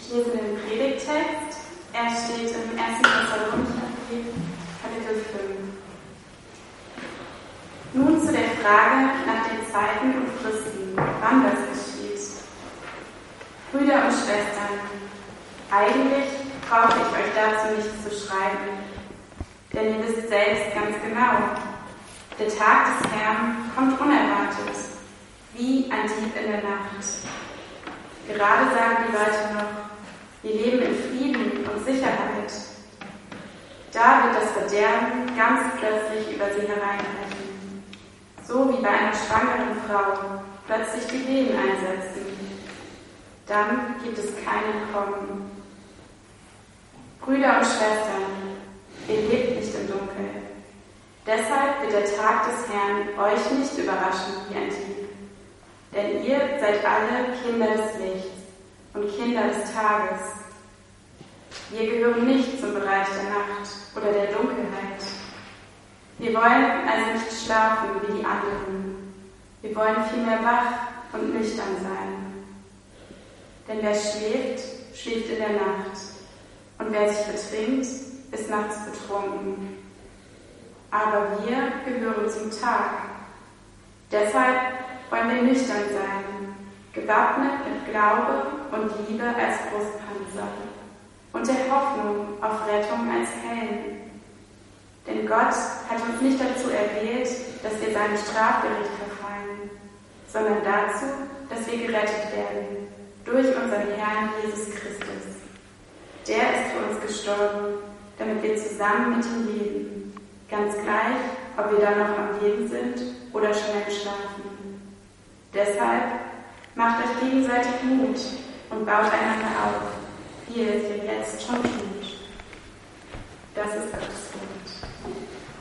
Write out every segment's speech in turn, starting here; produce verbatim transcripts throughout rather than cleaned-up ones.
Ich lese den Predigttext. Er steht im ersten Thessalonicherbrief, Kapitel fünf. Nun zu der Frage nach den Zeiten und Fristen, wann das geschieht. Brüder und Schwestern, eigentlich brauche ich euch dazu nichts zu schreiben, denn ihr wisst selbst ganz genau, der Tag des Herrn kommt unerwartet, wie ein Dieb in der Nacht. Gerade sagen die Leute noch, wir leben in Frieden und Sicherheit. Da wird das Verderben ganz plötzlich über sie hereinbrechen, so wie bei einer schwangeren Frau plötzlich die Wehen einsetzen. Dann gibt es kein Entkommen. Brüder und Schwestern, ihr lebt nicht im Dunkeln. Deshalb wird der Tag des Herrn euch nicht überraschen wie ein Dieb. Denn ihr seid alle Kinder des Lichts und Kinder des Tages. Wir gehören nicht zum Bereich der Nacht oder der Dunkelheit. Wir wollen also nicht schlafen wie die anderen. Wir wollen vielmehr wach und nüchtern sein. Denn wer schläft, schläft in der Nacht. Und wer sich betrinkt, ist nachts betrunken. Aber wir gehören zum Tag. Deshalb wollen wir nüchtern sein, gewappnet mit Glaube und Liebe als Brustpanzer und der Hoffnung auf Rettung als Helm. Denn Gott hat uns nicht dazu erwählt, dass wir seinem Strafgericht verfallen, sondern dazu, dass wir gerettet werden durch unseren Herrn Jesus Christus. Der ist für uns gestorben, damit wir zusammen mit ihm leben, ganz gleich, ob wir dann noch am Leben sind oder schon im Schlafen. Deshalb macht euch gegenseitig Mut und baut einander auf, wie ihr es ja jetzt schon tut. Das ist Gottes Wort.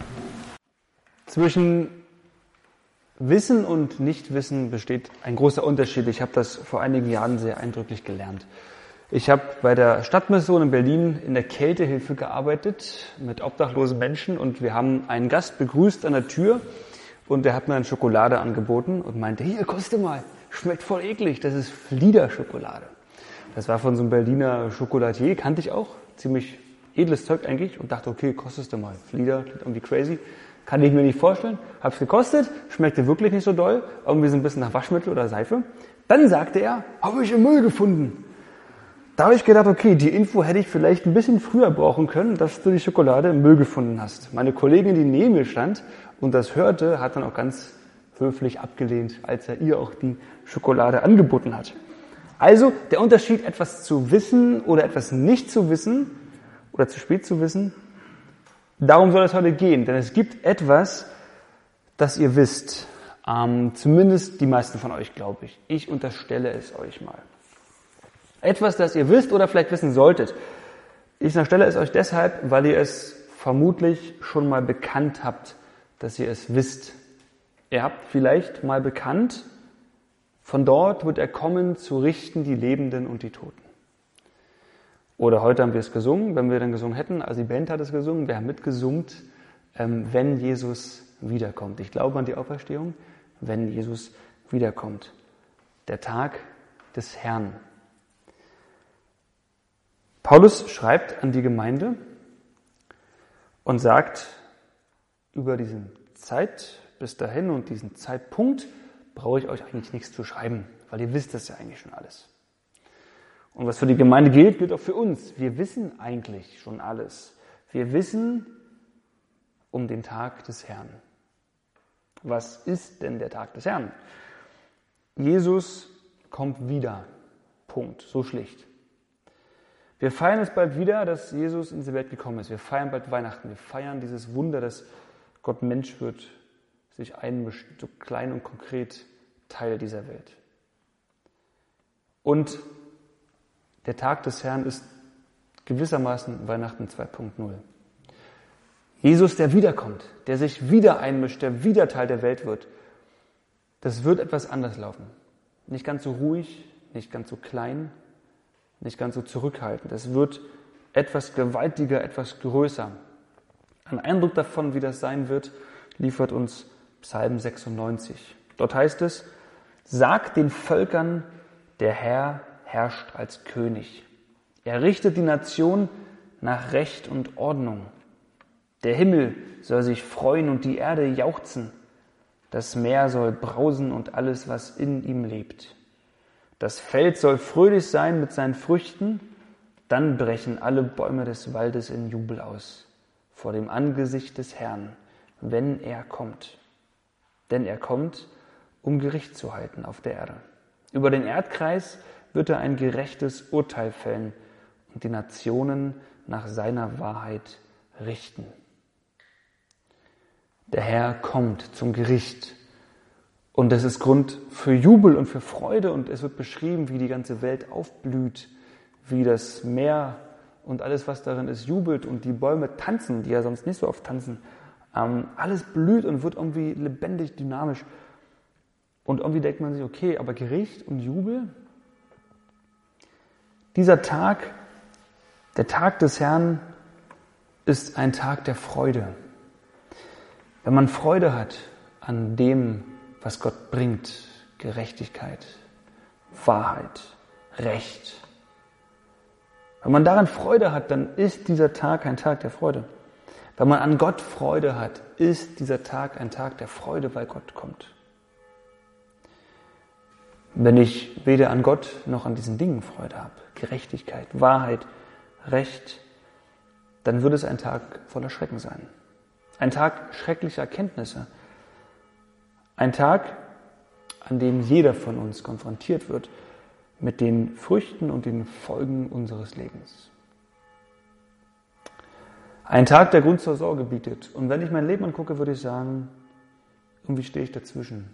Zwischen Wissen und Nichtwissen besteht ein großer Unterschied. Ich habe das vor einigen Jahren sehr eindrücklich gelernt. Ich habe bei der Stadtmission in Berlin in der Kältehilfe gearbeitet mit obdachlosen Menschen und wir haben einen Gast begrüßt an der Tür und der hat mir eine Schokolade angeboten und meinte, hier, koste mal, schmeckt voll eklig, das ist Flieder-Schokolade. Das war von so einem Berliner Schokoladier, kannte ich auch, ziemlich edles Zeug eigentlich und dachte, okay, kostest du mal. Flieder, klingt irgendwie crazy, kann ich mir nicht vorstellen. Hab's gekostet, schmeckte wirklich nicht so doll, irgendwie so ein bisschen nach Waschmittel oder Seife. Dann sagte er, habe ich im Müll gefunden. Da habe ich gedacht, okay, die Info hätte ich vielleicht ein bisschen früher brauchen können, dass du die Schokolade im Müll gefunden hast. Meine Kollegin, die neben mir stand und das hörte, hat dann auch ganz höflich abgelehnt, als er ihr auch die Schokolade angeboten hat. Also der Unterschied, etwas zu wissen oder etwas nicht zu wissen oder zu spät zu wissen, darum soll es heute gehen. Denn es gibt etwas, das ihr wisst. Ähm, zumindest die meisten von euch, glaube ich. Ich unterstelle es euch mal. Etwas, das ihr wisst oder vielleicht wissen solltet. Ich unterstelle es euch deshalb, weil ihr es vermutlich schon mal bekannt habt, dass ihr es wisst. Ihr habt vielleicht mal bekannt, von dort wird er kommen, zu richten die Lebenden und die Toten. Oder heute haben wir es gesungen, wenn wir dann gesungen hätten, also die Band hat es gesungen, wir haben mitgesummt, ähm, wenn Jesus wiederkommt. Ich glaube an die Auferstehung, wenn Jesus wiederkommt. Der Tag des Herrn. Paulus schreibt an die Gemeinde und sagt, über diese Zeit bis dahin und diesen Zeitpunkt brauche ich euch eigentlich nichts zu schreiben, weil ihr wisst das ja eigentlich schon alles. Und was für die Gemeinde gilt, gilt auch für uns. Wir wissen eigentlich schon alles. Wir wissen um den Tag des Herrn. Was ist denn der Tag des Herrn? Jesus kommt wieder. Punkt. So schlicht. Wir feiern es bald wieder, dass Jesus in diese Welt gekommen ist. Wir feiern bald Weihnachten. Wir feiern dieses Wunder, dass Gott Mensch wird, sich einmischt, so klein und konkret Teil dieser Welt. Und der Tag des Herrn ist gewissermaßen Weihnachten zwei Punkt null. Jesus, der wiederkommt, der sich wieder einmischt, der wieder Teil der Welt wird. Das wird etwas anders laufen. Nicht ganz so ruhig, nicht ganz so klein, nicht ganz so zurückhaltend. Es wird etwas gewaltiger, etwas größer. Ein Eindruck davon, wie das sein wird, liefert uns Psalm sechsundneunzig. Dort heißt es, sagt den Völkern, der Herr herrscht als König. Er richtet die Nation nach Recht und Ordnung. Der Himmel soll sich freuen und die Erde jauchzen. Das Meer soll brausen und alles, was in ihm lebt. Das Feld soll fröhlich sein mit seinen Früchten. Dann brechen alle Bäume des Waldes in Jubel aus vor dem Angesicht des Herrn, wenn er kommt. Denn er kommt, um Gericht zu halten auf der Erde. Über den Erdkreis wird er ein gerechtes Urteil fällen und die Nationen nach seiner Wahrheit richten. Der Herr kommt zum Gericht und das ist Grund für Jubel und für Freude und es wird beschrieben, wie die ganze Welt aufblüht, wie das Meer und alles, was darin ist, jubelt und die Bäume tanzen, die ja sonst nicht so oft tanzen. Ähm, alles blüht und wird irgendwie lebendig, dynamisch. Und irgendwie denkt man sich, okay, aber Gericht und Jubel? Dieser Tag, der Tag des Herrn, ist ein Tag der Freude. Wenn man Freude hat an dem, was Gott bringt, Gerechtigkeit, Wahrheit, Recht. Wenn man daran Freude hat, dann ist dieser Tag ein Tag der Freude. Wenn man an Gott Freude hat, ist dieser Tag ein Tag der Freude, weil Gott kommt. Wenn ich weder an Gott noch an diesen Dingen Freude habe, Gerechtigkeit, Wahrheit, Recht, dann wird es ein Tag voller Schrecken sein. Ein Tag schrecklicher Erkenntnisse. Ein Tag, an dem jeder von uns konfrontiert wird mit den Früchten und den Folgen unseres Lebens. Ein Tag, der Grund zur Sorge bietet. Und wenn ich mein Leben angucke, würde ich sagen, irgendwie stehe ich dazwischen.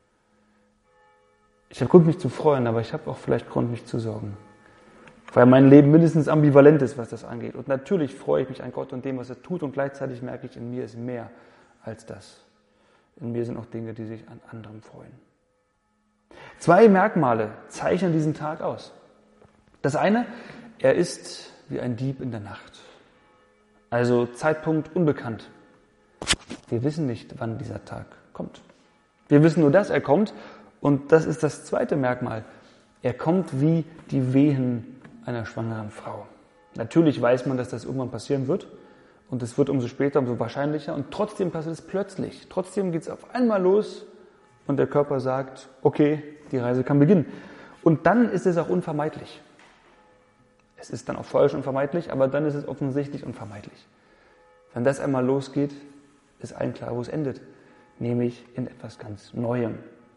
Ich habe Grund, mich zu freuen, aber ich habe auch vielleicht Grund, mich zu sorgen. Weil mein Leben mindestens ambivalent ist, was das angeht. Und natürlich freue ich mich an Gott und dem, was er tut. Und gleichzeitig merke ich, in mir ist mehr als das. In mir sind auch Dinge, die sich an anderem freuen. Zwei Merkmale zeichnen diesen Tag aus. Das eine, er ist wie ein Dieb in der Nacht. Also Zeitpunkt unbekannt. Wir wissen nicht, wann dieser Tag kommt. Wir wissen nur, dass er kommt. Und das ist das zweite Merkmal. Er kommt wie die Wehen einer schwangeren Frau. Natürlich weiß man, dass das irgendwann passieren wird. Und es wird umso später, umso wahrscheinlicher. Und trotzdem passiert es plötzlich. Trotzdem geht es auf einmal los. Und der Körper sagt, okay, die Reise kann beginnen. Und dann ist es auch unvermeidlich. Es ist dann auch falsch unvermeidlich, aber dann ist es offensichtlich unvermeidlich. Wenn das einmal losgeht, ist allen klar, wo es endet. Nämlich in etwas ganz Neuem.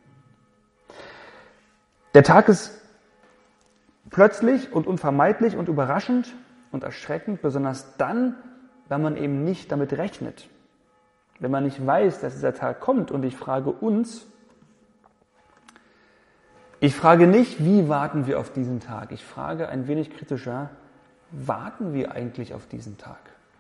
Der Tag ist plötzlich und unvermeidlich und überraschend und erschreckend, besonders dann, wenn man eben nicht damit rechnet. Wenn man nicht weiß, dass dieser Tag kommt. Und ich frage uns, ich frage nicht, wie warten wir auf diesen Tag? Ich frage ein wenig kritischer, warten wir eigentlich auf diesen Tag?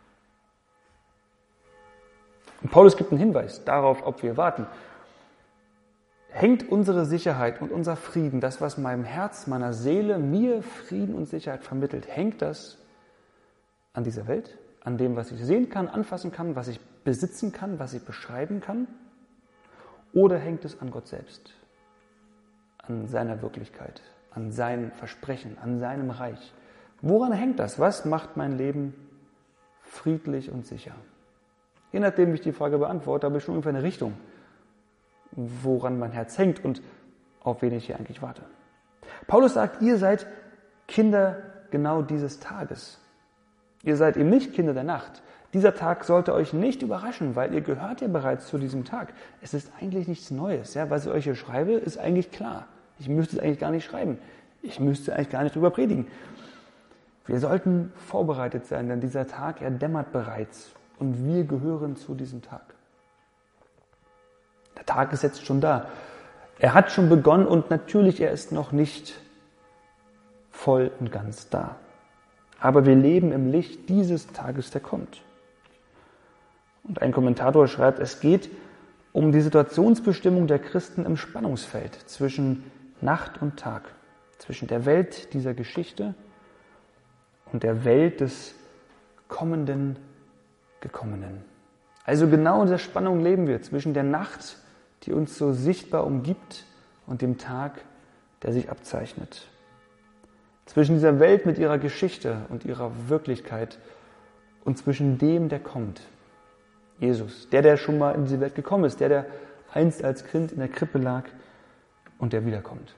Und Paulus gibt einen Hinweis darauf, ob wir warten. Hängt unsere Sicherheit und unser Frieden, das, was meinem Herz, meiner Seele, mir Frieden und Sicherheit vermittelt, hängt das an dieser Welt, an dem, was ich sehen kann, anfassen kann, was ich besitzen kann, was ich beschreiben kann? Oder hängt es an Gott selbst, an seiner Wirklichkeit, an seinem Versprechen, an seinem Reich? Woran hängt das? Was macht mein Leben friedlich und sicher? Je nachdem, wie ich die Frage beantworte, habe ich schon ungefähr eine Richtung, woran mein Herz hängt und auf wen ich hier eigentlich warte. Paulus sagt, ihr seid Kinder genau dieses Tages. Ihr seid eben nicht Kinder der Nacht. Dieser Tag sollte euch nicht überraschen, weil ihr gehört ja bereits zu diesem Tag. Es ist eigentlich nichts Neues. Ja? Was ich euch hier schreibe, ist eigentlich klar. Ich müsste es eigentlich gar nicht schreiben. Ich müsste eigentlich gar nicht drüber predigen. Wir sollten vorbereitet sein, denn dieser Tag, er dämmert bereits. Und wir gehören zu diesem Tag. Der Tag ist jetzt schon da. Er hat schon begonnen und natürlich, er ist noch nicht voll und ganz da. Aber wir leben im Licht dieses Tages, der kommt. Und ein Kommentator schreibt, es geht um die Situationsbestimmung der Christen im Spannungsfeld zwischen Nacht und Tag, zwischen der Welt dieser Geschichte und der Welt des kommenden Gekommenen. Also genau in dieser Spannung leben wir zwischen der Nacht, die uns so sichtbar umgibt, und dem Tag, der sich abzeichnet. Zwischen dieser Welt mit ihrer Geschichte und ihrer Wirklichkeit und zwischen dem, der kommt. Jesus, der, der schon mal in diese Welt gekommen ist, der, der einst als Kind in der Krippe lag und der wiederkommt.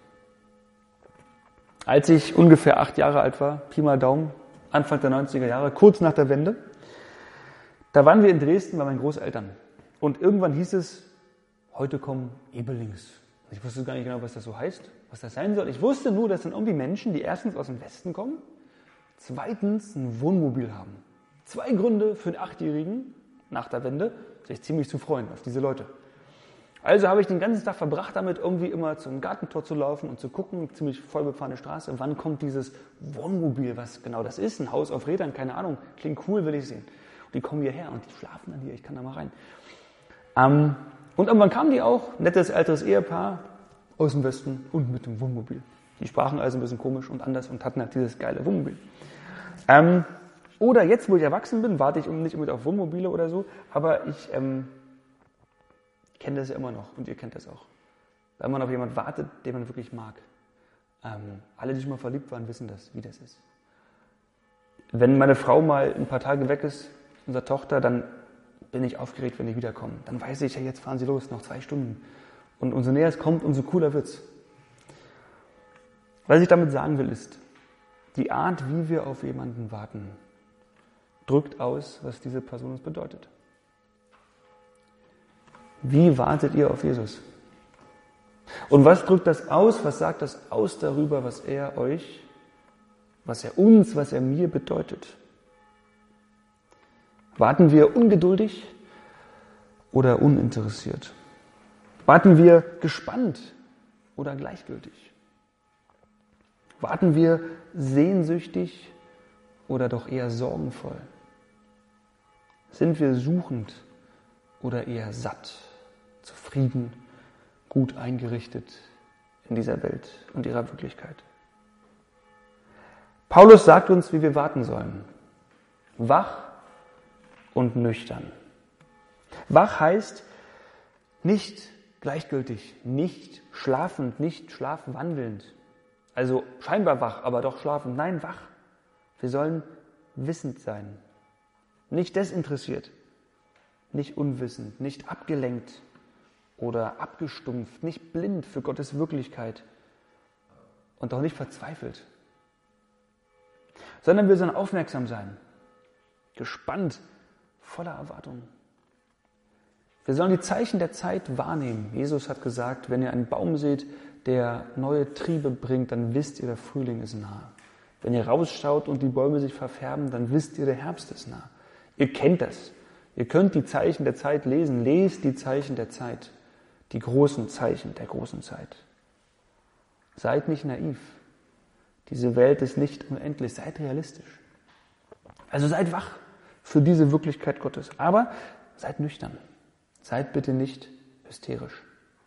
Als ich ungefähr acht Jahre alt war, Pi mal Daumen, Anfang der neunziger Jahre, kurz nach der Wende, da waren wir in Dresden bei meinen Großeltern. Und irgendwann hieß es, heute kommen Ebelings. Ich wusste gar nicht genau, was das so heißt, was das sein soll. Ich wusste nur, das sind irgendwie Menschen, die erstens aus dem Westen kommen, zweitens ein Wohnmobil haben. Zwei Gründe für einen Achtjährigen nach der Wende, sich ziemlich zu freuen auf diese Leute. Also habe ich den ganzen Tag verbracht damit, irgendwie immer zum Gartentor zu laufen und zu gucken, ziemlich voll befahrene Straße, wann kommt dieses Wohnmobil, was genau das ist, ein Haus auf Rädern, keine Ahnung, klingt cool, will ich sehen. Und die kommen hierher und die schlafen dann hier, ich kann da mal rein. Ähm, und irgendwann kamen die auch, nettes älteres Ehepaar aus dem Westen und mit dem Wohnmobil. Die sprachen also ein bisschen komisch und anders und hatten halt dieses geile Wohnmobil. Ähm, oder jetzt, wo ich erwachsen bin, warte ich nicht unbedingt auf Wohnmobile oder so, aber ich ähm, kenne das ja immer noch und ihr kennt das auch. Wenn man auf jemanden wartet, den man wirklich mag. Ähm, alle, die schon mal verliebt waren, wissen das, wie das ist. Wenn meine Frau mal ein paar Tage weg ist, unsere Tochter, dann bin ich aufgeregt, wenn die wiederkommen. Dann weiß ich, ja, jetzt fahren sie los, noch zwei Stunden. Und umso näher es kommt, umso cooler wird's. Was ich damit sagen will, ist, die Art, wie wir auf jemanden warten, drückt aus, was diese Person uns bedeutet. Wie wartet ihr auf Jesus? Und was drückt das aus? Was sagt das aus darüber, was er euch, was er uns, was er mir bedeutet? Warten wir ungeduldig oder uninteressiert? Warten wir gespannt oder gleichgültig? Warten wir sehnsüchtig oder doch eher sorgenvoll? Sind wir suchend oder eher satt, zufrieden, gut eingerichtet in dieser Welt und ihrer Wirklichkeit? Paulus sagt uns, wie wir warten sollen. Wach und nüchtern. Wach heißt nicht gleichgültig, nicht schlafend, nicht schlafwandelnd. Also scheinbar wach, aber doch schlafend. Nein, wach. Wir sollen wissend sein. Nicht desinteressiert, nicht unwissend, nicht abgelenkt oder abgestumpft, nicht blind für Gottes Wirklichkeit und auch nicht verzweifelt. Sondern wir sollen aufmerksam sein, gespannt, voller Erwartung. Wir sollen die Zeichen der Zeit wahrnehmen. Jesus hat gesagt, wenn ihr einen Baum seht, der neue Triebe bringt, dann wisst ihr, der Frühling ist nah. Wenn ihr rausschaut und die Bäume sich verfärben, dann wisst ihr, der Herbst ist nah. Ihr kennt das. Ihr könnt die Zeichen der Zeit lesen. Lest die Zeichen der Zeit. Die großen Zeichen der großen Zeit. Seid nicht naiv. Diese Welt ist nicht unendlich. Seid realistisch. Also seid wach für diese Wirklichkeit Gottes. Aber seid nüchtern. Seid bitte nicht hysterisch.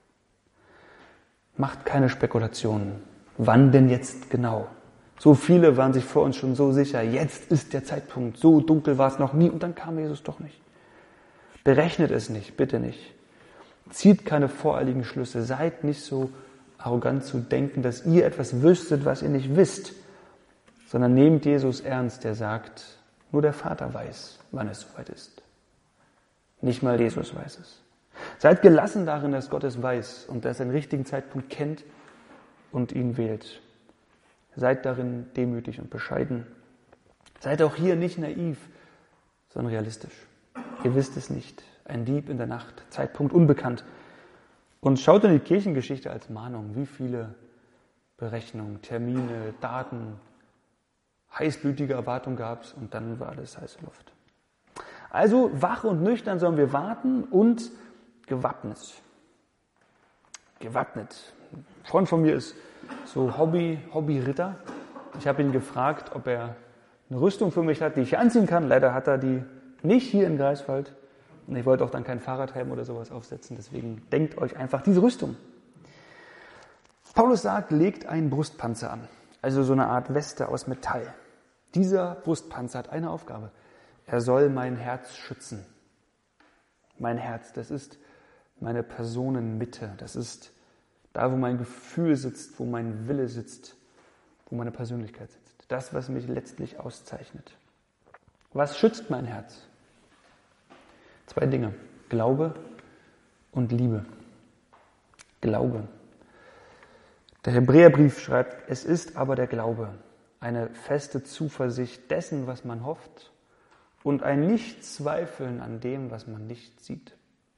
Macht keine Spekulationen. Wann denn jetzt genau? So viele waren sich vor uns schon so sicher, jetzt ist der Zeitpunkt, so dunkel war es noch nie und dann kam Jesus doch nicht. Berechnet es nicht, bitte nicht. Zieht keine voreiligen Schlüsse, seid nicht so arrogant zu denken, dass ihr etwas wüsstet, was ihr nicht wisst, sondern nehmt Jesus ernst, der sagt, nur der Vater weiß, wann es soweit ist. Nicht mal Jesus weiß es. Seid gelassen darin, dass Gott es weiß und dass er den richtigen Zeitpunkt kennt und ihn wählt. Seid darin demütig und bescheiden. Seid auch hier nicht naiv, sondern realistisch. Ihr wisst es nicht. Ein Dieb in der Nacht, Zeitpunkt unbekannt. Und schaut in die Kirchengeschichte als Mahnung, wie viele Berechnungen, Termine, Daten, heißblütige Erwartungen gab es und dann war alles heiße Luft. Also wach und nüchtern sollen wir warten und gewappnet. Gewappnet. Ein Freund von mir ist so Hobby, Hobby-Ritter. Ich habe ihn gefragt, ob er eine Rüstung für mich hat, die ich anziehen kann. Leider hat er die nicht hier in Greifswald. Und ich wollte auch dann keinen Fahrradhelm oder sowas aufsetzen. Deswegen denkt euch einfach diese Rüstung. Paulus sagt, legt einen Brustpanzer an. Also so eine Art Weste aus Metall. Dieser Brustpanzer hat eine Aufgabe. Er soll mein Herz schützen. Mein Herz, das ist meine Personenmitte. Das ist da, wo mein Gefühl sitzt, wo mein Wille sitzt, wo meine Persönlichkeit sitzt. Das, was mich letztlich auszeichnet. Was schützt mein Herz? Zwei Dinge. Glaube und Liebe. Glaube. Der Hebräerbrief schreibt, es ist aber der Glaube, eine feste Zuversicht dessen, was man hofft, und ein Nichtzweifeln an dem, was man nicht sieht.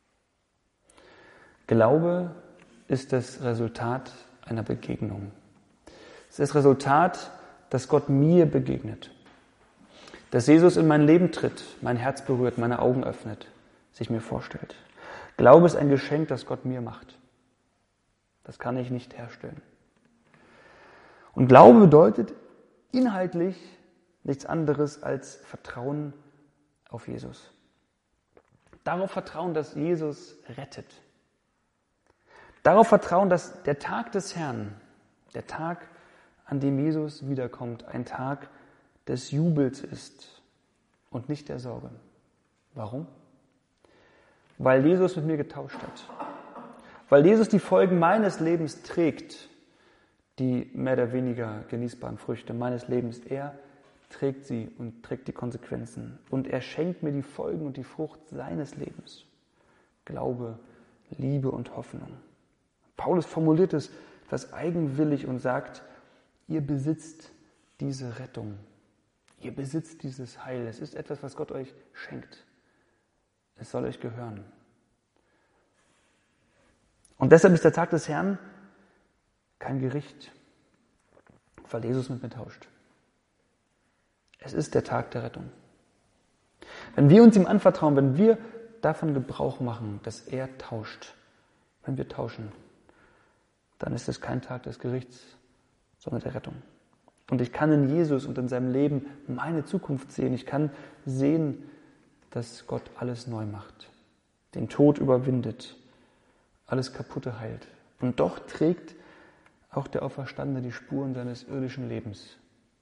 Glaube ist das Resultat einer Begegnung. Es ist das Resultat, dass Gott mir begegnet. Dass Jesus in mein Leben tritt, mein Herz berührt, meine Augen öffnet, sich mir vorstellt. Glaube ist ein Geschenk, das Gott mir macht. Das kann ich nicht herstellen. Und Glaube bedeutet inhaltlich nichts anderes als Vertrauen auf Jesus. Darauf vertrauen, dass Jesus rettet. Darauf vertrauen, dass der Tag des Herrn, der Tag, an dem Jesus wiederkommt, ein Tag des Jubels ist und nicht der Sorge. Warum? Weil Jesus mit mir getauscht hat. Weil Jesus die Folgen meines Lebens trägt, die mehr oder weniger genießbaren Früchte meines Lebens. Er trägt sie und trägt die Konsequenzen. Und er schenkt mir die Folgen und die Frucht seines Lebens. Glaube, Liebe und Hoffnung. Paulus formuliert es etwas eigenwillig und sagt, ihr besitzt diese Rettung. Ihr besitzt dieses Heil. Es ist etwas, was Gott euch schenkt. Es soll euch gehören. Und deshalb ist der Tag des Herrn kein Gericht, weil Jesus mit mir tauscht. Es ist der Tag der Rettung. Wenn wir uns ihm anvertrauen, wenn wir davon Gebrauch machen, dass er tauscht, wenn wir tauschen, dann ist es kein Tag des Gerichts, sondern der Rettung. Und ich kann in Jesus und in seinem Leben meine Zukunft sehen. Ich kann sehen, dass Gott alles neu macht, den Tod überwindet, alles Kaputte heilt. Und doch trägt auch der Auferstandene die Spuren seines irdischen Lebens.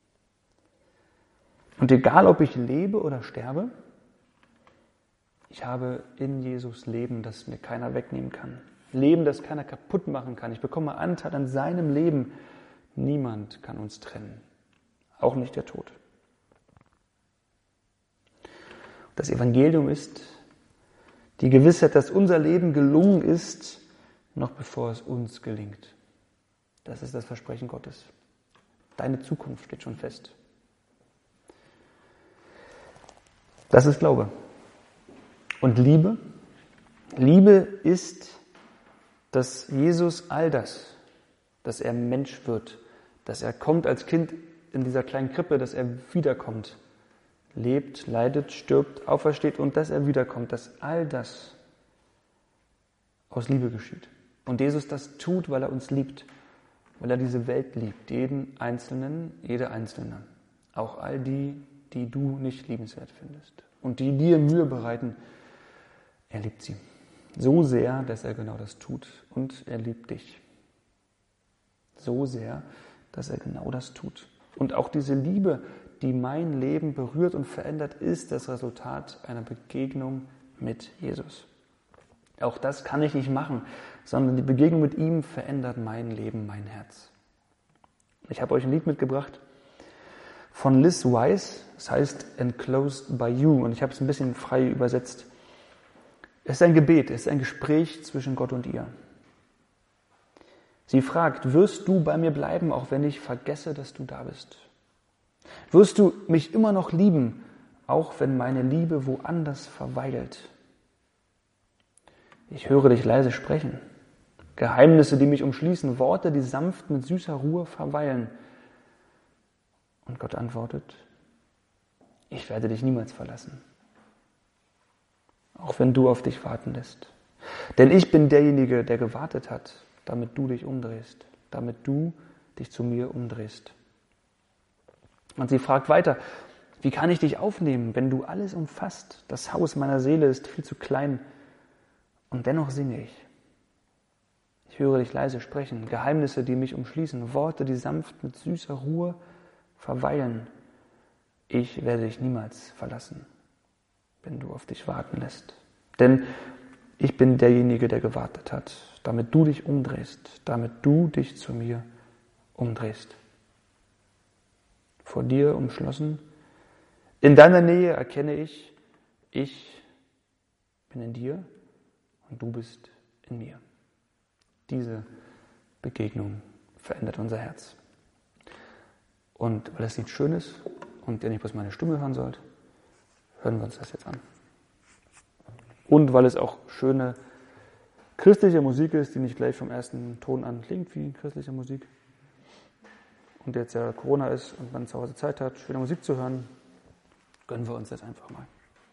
Und egal, ob ich lebe oder sterbe, ich habe in Jesus Leben, das mir keiner wegnehmen kann. Leben, das keiner kaputt machen kann. Ich bekomme Anteil an seinem Leben. Niemand kann uns trennen. Auch nicht der Tod. Das Evangelium ist die Gewissheit, dass unser Leben gelungen ist, noch bevor es uns gelingt. Das ist das Versprechen Gottes. Deine Zukunft steht schon fest. Das ist Glaube. Und Liebe? Liebe ist, dass Jesus all das, dass er Mensch wird, dass er kommt als Kind in dieser kleinen Krippe, dass er wiederkommt, lebt, leidet, stirbt, aufersteht und dass er wiederkommt, dass all das aus Liebe geschieht. Und Jesus das tut, weil er uns liebt, weil er diese Welt liebt, jeden Einzelnen, jede Einzelne, auch all die, die du nicht liebenswert findest und die dir Mühe bereiten. Er liebt sie so sehr, dass er genau das tut und er liebt dich. So sehr, dass er genau das tut. Und auch diese Liebe, die mein Leben berührt und verändert, ist das Resultat einer Begegnung mit Jesus. Auch das kann ich nicht machen, sondern die Begegnung mit ihm verändert mein Leben, mein Herz. Ich habe euch ein Lied mitgebracht von Liz Wise, es heißt Enclosed by You und ich habe es ein bisschen frei übersetzt. Es ist ein Gebet, es ist ein Gespräch zwischen Gott und ihr. Sie fragt, wirst du bei mir bleiben, auch wenn ich vergesse, dass du da bist? Wirst du mich immer noch lieben, auch wenn meine Liebe woanders verweilt? Ich höre dich leise sprechen. Geheimnisse, die mich umschließen, Worte, die sanft mit süßer Ruhe verweilen. Und Gott antwortet, ich werde dich niemals verlassen, auch wenn du auf dich warten lässt. Denn ich bin derjenige, der gewartet hat, damit du dich umdrehst, damit du dich zu mir umdrehst. Und sie fragt weiter, wie kann ich dich aufnehmen, wenn du alles umfasst? Das Haus meiner Seele ist viel zu klein und dennoch singe ich. Ich höre dich leise sprechen, Geheimnisse, die mich umschließen, Worte, die sanft mit süßer Ruhe verweilen. Ich werde dich niemals verlassen, wenn du auf dich warten lässt. Denn ich bin derjenige, der gewartet hat, damit du dich umdrehst, damit du dich zu mir umdrehst. vor dir umschlossen. In deiner Nähe erkenne ich, ich bin in dir und du bist in mir. Diese Begegnung verändert unser Herz. Und weil das Lied schön ist und ihr nicht bloß meine Stimme hören sollt, hören wir uns das jetzt an. Und weil es auch schöne christliche Musik ist, die nicht gleich vom ersten Ton an klingt wie christliche Musik. Und jetzt ja Corona ist und man zu Hause Zeit hat, schöne Musik zu hören, gönnen wir uns das einfach mal.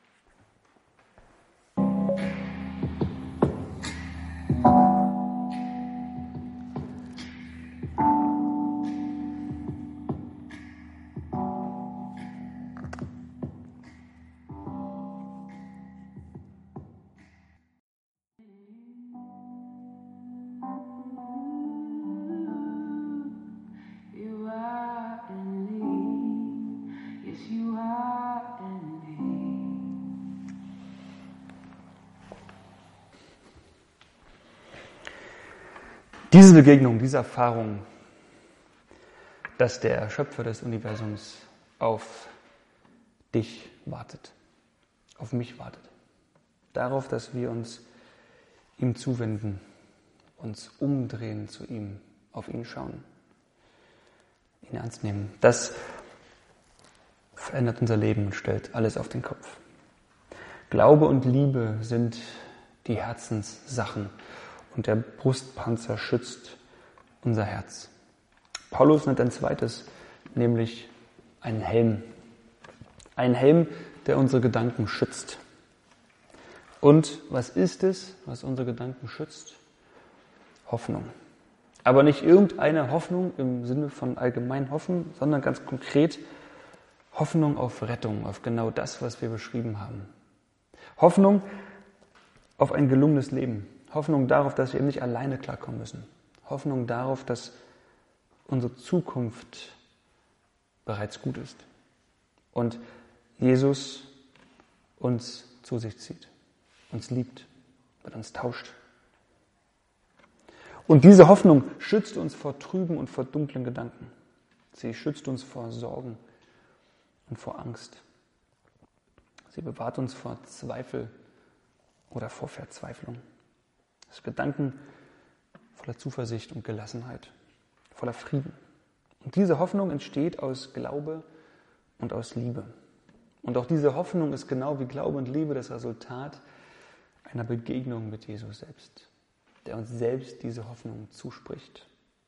Diese Begegnung, diese Erfahrung, dass der Schöpfer des Universums auf dich wartet, auf mich wartet, darauf, dass wir uns ihm zuwenden, uns umdrehen zu ihm, auf ihn schauen, ihn ernst nehmen, das verändert unser Leben und stellt alles auf den Kopf. Glaube und Liebe sind die Herzenssachen. Und der Brustpanzer schützt unser Herz. Paulus nennt ein zweites, nämlich einen Helm. Ein Helm, der unsere Gedanken schützt. Und was ist es, was unsere Gedanken schützt? Hoffnung. Aber nicht irgendeine Hoffnung im Sinne von allgemein hoffen, sondern ganz konkret Hoffnung auf Rettung, auf genau das, was wir beschrieben haben. Hoffnung auf ein gelungenes Leben. Hoffnung darauf, dass wir eben nicht alleine klarkommen müssen. Hoffnung darauf, dass unsere Zukunft bereits gut ist. Und Jesus uns zu sich zieht, uns liebt, mit uns tauscht. Und diese Hoffnung schützt uns vor trüben und vor dunklen Gedanken. Sie schützt uns vor Sorgen und vor Angst. Sie bewahrt uns vor Zweifel oder vor Verzweiflung. Das sind Gedanken voller Zuversicht und Gelassenheit, voller Frieden. Und diese Hoffnung entsteht aus Glaube und aus Liebe. Und auch diese Hoffnung ist genau wie Glaube und Liebe das Resultat einer Begegnung mit Jesus selbst, der uns selbst diese Hoffnung zuspricht.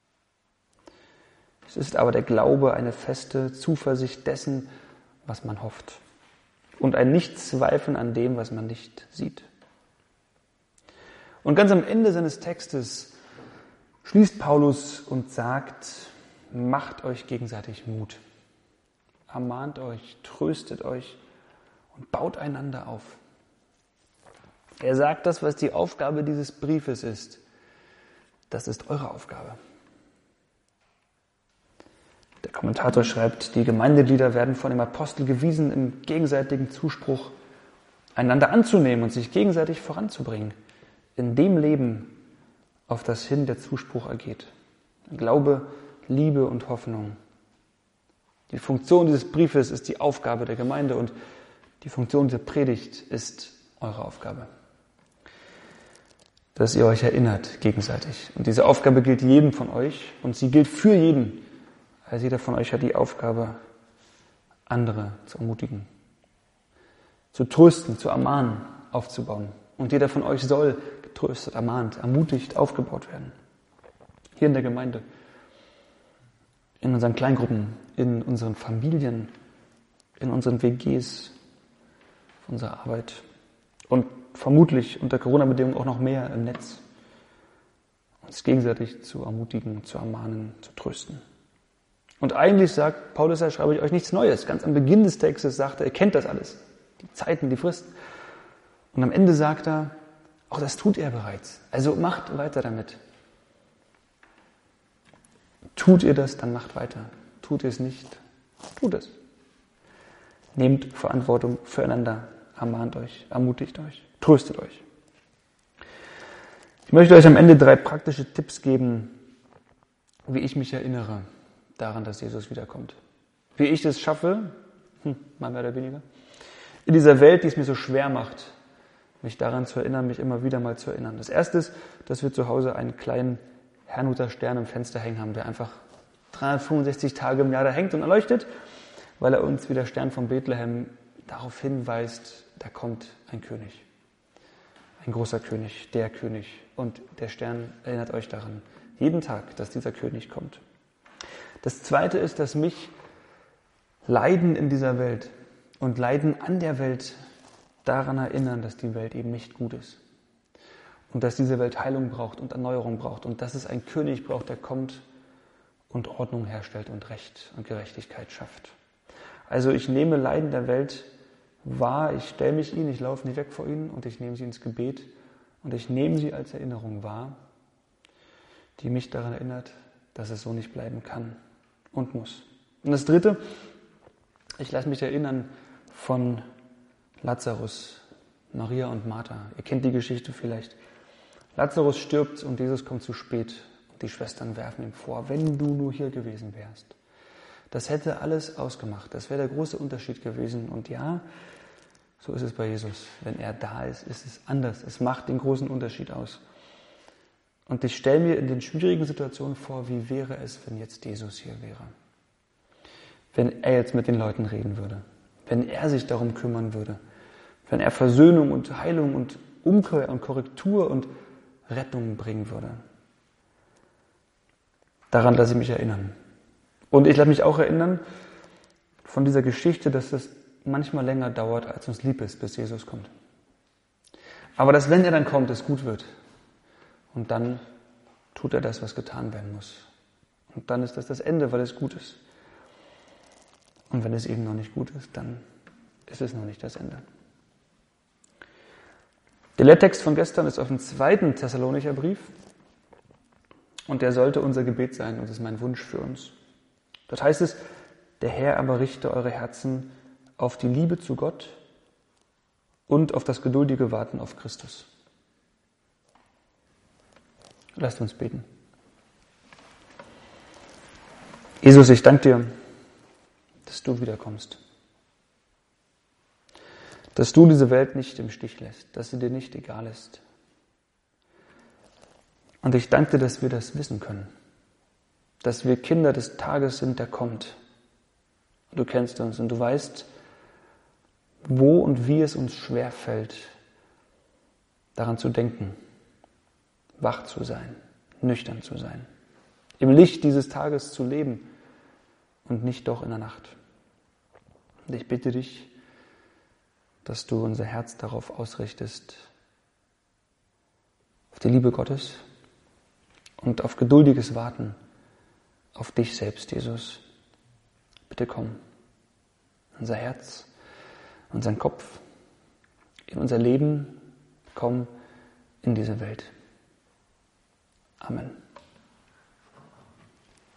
Es ist aber der Glaube eine feste Zuversicht dessen, was man hofft, und ein Nichtzweifeln an dem, was man nicht sieht. Und ganz am Ende seines Textes schließt Paulus und sagt, macht euch gegenseitig Mut, ermahnt euch, tröstet euch und baut einander auf. Er sagt, das, was die Aufgabe dieses Briefes ist, das ist eure Aufgabe. Der Kommentator schreibt, die Gemeindeglieder werden von dem Apostel gewiesen, im gegenseitigen Zuspruch einander anzunehmen und sich gegenseitig voranzubringen. In dem Leben, auf das hin der Zuspruch ergeht. Glaube, Liebe und Hoffnung. Die Funktion dieses Briefes ist die Aufgabe der Gemeinde und die Funktion dieser Predigt ist eure Aufgabe. Dass ihr euch erinnert gegenseitig. Und diese Aufgabe gilt jedem von euch und sie gilt für jeden. Also jeder von euch hat die Aufgabe, andere zu ermutigen, zu trösten, zu ermahnen, aufzubauen. Und jeder von euch soll getröstet, ermahnt, ermutigt, aufgebaut werden. Hier in der Gemeinde, in unseren Kleingruppen, in unseren Familien, in unseren W Gs, auf unserer Arbeit und vermutlich unter Corona-Bedingungen auch noch mehr im Netz. Uns gegenseitig zu ermutigen, zu ermahnen, zu trösten. Und eigentlich sagt Paulus, da schreibe ich euch nichts Neues. Ganz am Beginn des Textes sagt er, ihr kennt das alles. Die Zeiten, die Fristen. Und am Ende sagt er, auch das tut er bereits. Also macht weiter damit. Tut ihr das, dann macht weiter. Tut ihr es nicht, tut es. Nehmt Verantwortung füreinander. Ermahnt euch, ermutigt euch, tröstet euch. Ich möchte euch am Ende drei praktische Tipps geben, wie ich mich erinnere daran, dass Jesus wiederkommt. wie ich es schaffe, hm, mal mehr oder weniger, in dieser Welt, die es mir so schwer macht, mich daran zu erinnern, mich immer wieder mal zu erinnern. Das Erste ist, dass wir zu Hause einen kleinen Herrnhuter Stern im Fenster hängen haben, der einfach dreihundertfünfundsechzig Tage im Jahr da hängt und erleuchtet, weil er uns wie der Stern von Bethlehem darauf hinweist, da kommt ein König. Ein großer König, der König. Und der Stern erinnert euch daran, jeden Tag, dass dieser König kommt. Das Zweite ist, dass mich Leiden in dieser Welt und Leiden an der Welt daran erinnern, dass die Welt eben nicht gut ist. Und dass diese Welt Heilung braucht und Erneuerung braucht. Und dass es einen König braucht, der kommt und Ordnung herstellt und Recht und Gerechtigkeit schafft. Also ich nehme Leiden der Welt wahr, ich stelle mich ihnen, ich laufe nicht weg vor ihnen und ich nehme sie ins Gebet und ich nehme sie als Erinnerung wahr, die mich daran erinnert, dass es so nicht bleiben kann und muss. Und das Dritte, ich lasse mich erinnern von Lazarus, Maria und Martha. Ihr kennt die Geschichte vielleicht. Lazarus stirbt und Jesus kommt zu spät. Die Schwestern werfen ihm vor, wenn du nur hier gewesen wärst. Das hätte alles ausgemacht. Das wäre der große Unterschied gewesen. Und ja, so ist es bei Jesus. Wenn er da ist, ist es anders. Es macht den großen Unterschied aus. Und ich stelle mir in den schwierigen Situationen vor, wie wäre es, wenn jetzt Jesus hier wäre? Wenn er jetzt mit den Leuten reden würde. Wenn er sich darum kümmern würde. Wenn er Versöhnung und Heilung und Umkehr und Korrektur und Rettung bringen würde. Daran lasse ich mich erinnern. Und ich lasse mich auch erinnern von dieser Geschichte, dass es manchmal länger dauert, als uns lieb ist, bis Jesus kommt. Aber dass, wenn er dann kommt, es gut wird. Und dann tut er das, was getan werden muss. Und dann ist das das Ende, weil es gut ist. Und wenn es eben noch nicht gut ist, dann ist es noch nicht das Ende. Der Lehrtext von gestern ist auf dem zweiten Thessalonicher Brief. Und der sollte unser Gebet sein und das ist mein Wunsch für uns. Dort heißt es, der Herr aber richte eure Herzen auf die Liebe zu Gott und auf das geduldige Warten auf Christus. Lasst uns beten. Jesus, ich danke dir, dass du wiederkommst. Dass du diese Welt nicht im Stich lässt, dass sie dir nicht egal ist. Und ich danke dir, dass wir das wissen können. Dass wir Kinder des Tages sind, der kommt. Du kennst uns und du weißt, wo und wie es uns schwerfällt, daran zu denken, wach zu sein, nüchtern zu sein, im Licht dieses Tages zu leben und nicht doch in der Nacht. Und ich bitte dich, dass du unser Herz darauf ausrichtest, auf die Liebe Gottes und auf geduldiges Warten auf dich selbst, Jesus. Bitte komm, unser Herz, unseren Kopf, in unser Leben, komm in diese Welt. Amen.